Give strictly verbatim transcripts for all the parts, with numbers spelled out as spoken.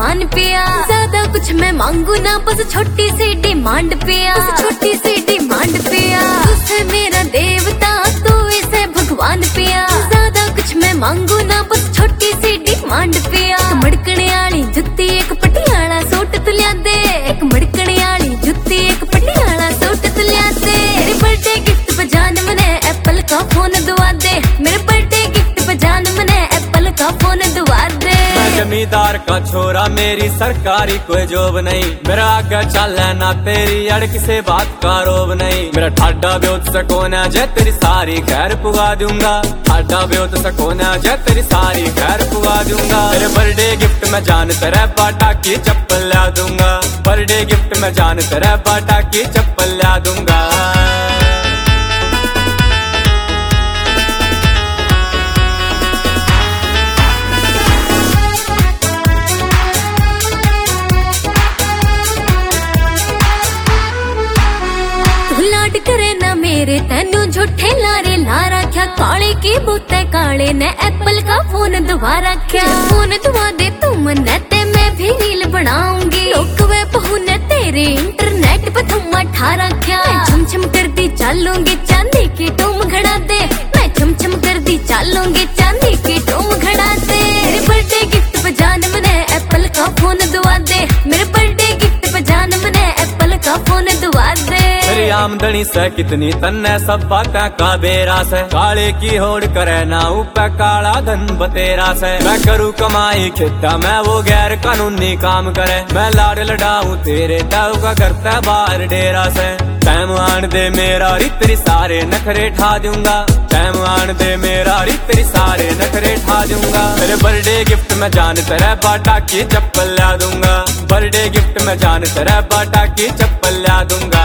सामान पिया। ज्यादा कुछ मैं मांगू ना, बस छोटी सी डिमांड पिया, बस छोटी सी डिमांड पिया। तुझसे मेरा देवता तू इसे भगवान पिया। ज्यादा कुछ मैं मांगू ना, बस छोटी सी डिमांड पिया। मड़कने वाली जुत्ती एक पटियाला सूट तू लिया दे, एक मड़कने वाली जुत्ती एक पटियाला सूट तू लिया दे। मेरे बर्थडे गिफ्ट पे जान मने एप्पल का फोन दुआ दे, मेरे बर्थडे गिफ्ट पे जान मने एप्पल का फोन दुआ दे। मैं जमींदार का छोरा, मेरी सरकारी कोई जॉब नहीं, मेरा आगे चल ना तेरी अड़क से बात का रोब नहीं। मेरा ठाडा ब्योत सकोना जे तेरी सारी खैर पुगा दूंगा, ठाडा ब्योत सकोना जे तेरी सारी खैर पुगा दूंगा। मेरे बर्थडे गिफ्ट में जान तेरे बाटा की चप्पल ला दूंगा, बर्थडे गिफ्ट में जान तेरे बाटा की चप्पल ला दूंगा। लाड करे ना मेरे तेनू झूठे लारे ला रख्या, काले की बूते काले ने एप्पल का फोन दुआ रख्या। फोन दुआ दे तू मन्ने ते मैं भी रील बनाऊंगी, लोग वे बहू ने तेरे इंटरनेट पे थम्मा ठा रख्या। मैं छम छम कर दी चालूंगी चांदी की टूम घड़ा दे, मैं छम छम कर दी चालूंगी चांदी की टूम घड़ा दे। मेरे बर्थडे गिफ्ट पे जान मने एप्पल का फोन दुआ दे, मेरे बर्थडे गिफ्ट पे जान मने एप्पल का फोन दुआ दे। मेरी आमदनी से कितनी तन्ने सब बातें का बेरा से, काले की होड़ करे ना ऊपर काला धन बतेरा से। मैं करूँ कमाई खेता मैं वो गैर कानूनी काम करे, मैं लाड़ लड़ाऊं तेरे दाऊ का करता बाहर डेरा से। टाइम आन दे मेरा रितरी सारे नखरे ठा दूंगा, टाइम आन दे मेरा रितरी सारे नखरे ठा दूंगा। मेरे बर्थडे गिफ्ट में जान तेरे बाटा की चप्पल ला दूंगा, बर्थडे गिफ्ट में जान तेरे बाटा की चप्पल ला दूंगा।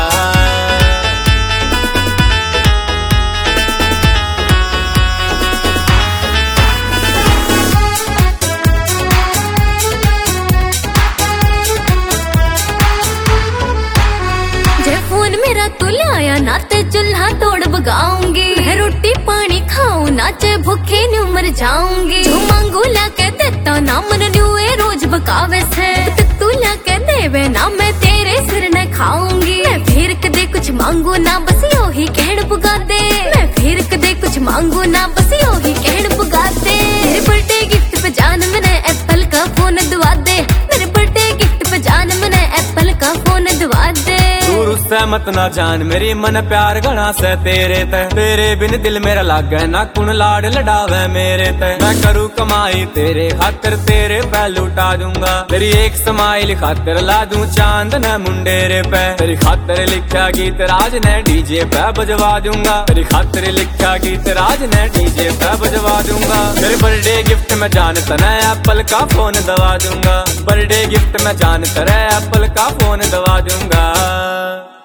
फोन मेरा तू लाया ना ते चूल्हा तोड़ बगाऊंगी, मैं रोटी पानी खाऊं ना चे भूखे न्यू मर जाऊंगी। जो मांगू ला के देता ना मन न्यूए रोज बकावे से, तू ला के देवे ना मैं तेरे सिर न खाऊंगी। मैं फिर कदे कुछ मांगू ना बस यो ही कहण पुगा दे, मैं फिर कदे कुछ मांगू ना बस यो ही कहण पुगा दे। मेरे बर्थडे गिफ्ट पे जान मने एप्पल का फोन दुआ दे, मेरे बर्थडे गिफ्ट पे जान मने एप्पल का फोन दुआ दे। दूर उससे मत ना जान मेरी मन प्यार घना से तेरे ते, तेरे बिन दिल मेरा लागे ना कुण लाड लड़ावे मेरे ते। मैं करूँ कमाई तेरे खातिर तेरे पे लुटा दूंगा, तेरी एक स्माइल खातिर ला दूं चांद न मुंडेरे पे। तेरी खातिर लिखा गीत राज ने डीजे पे बजवा दूंगा, तेरी खातिर लिखा गीत राज ने डीजे पे बजवा दूंगा। मेरे बर्थडे गिफ्ट में जान तने एप्पल का फोन दवा दूंगा, बर्थडे गिफ्ट में जान तेरे एप्पल का फोन दवा दूंगा।